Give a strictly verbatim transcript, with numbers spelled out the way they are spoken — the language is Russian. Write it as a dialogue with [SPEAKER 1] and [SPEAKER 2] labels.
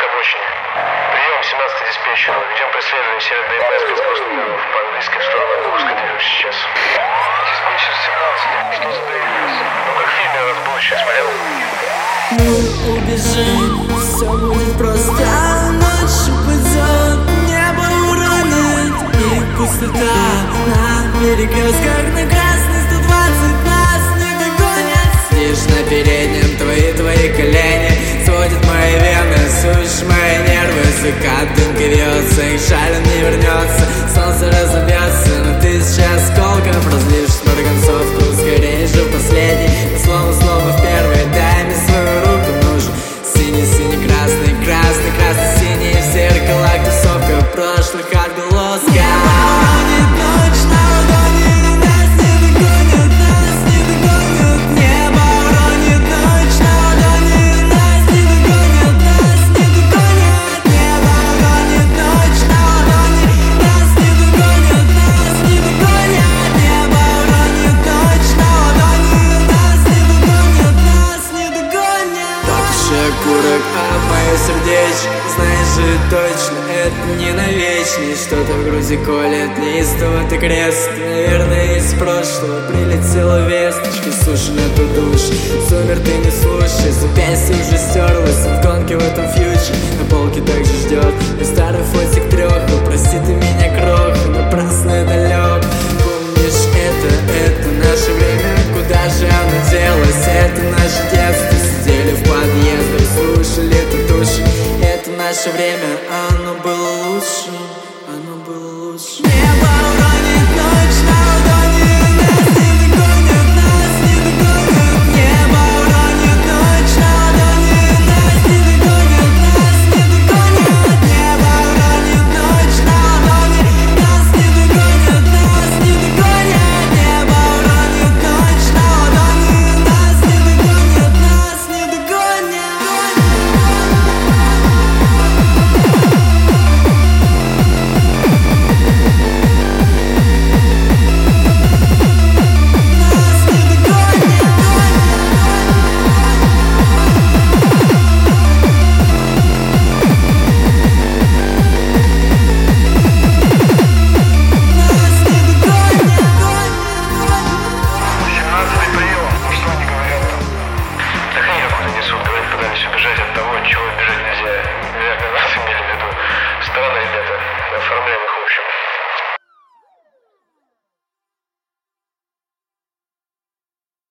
[SPEAKER 1] обочине. Прием, семнадцатый диспетчер. Ведем преследование северной МС без грузных данных по английской в сторону Курска. Движусь сейчас. Диспетчер семнадцать. Что за доигрались? Ну как в фильме «Раз будущее» смотрел?
[SPEAKER 2] Мы убежим, все будет просто. Ночь упадет, небо уронит. И пустота на перекрестках. На красный сто двадцать нас не догонят. Лишь на переднем твои, твои колени. Сводят мои вены, сушишь мои нервы. Закат, дымка вьется, их жаль, он не вернется. Солнце разобьется, но ты сейчас сколком разлившись марганцовку. Скорее же последний, словно, словно в первый. Дай мне свою руку, нужен синий, синий, красный, красный, красный, синий. В зеркалах тусовка прошлых отголосков. Курок, а мое сердечко, знаешь же точно, это не навечно. Что-то в груди колет, неистово ты крест. Наверное, из прошлого прилетела весточка. Слушай, нету душ, сумер ты не слушай. Запястье уже стерлось, в гонке в этом фьючер. На полке также ждет и старый фотик трех. Прости ты меня, кроха, напрасно я далек. Помнишь это, это наше время, куда же оно делось? Это наше детство, сидели в подъездах, слушали эту душу. Это наше время, а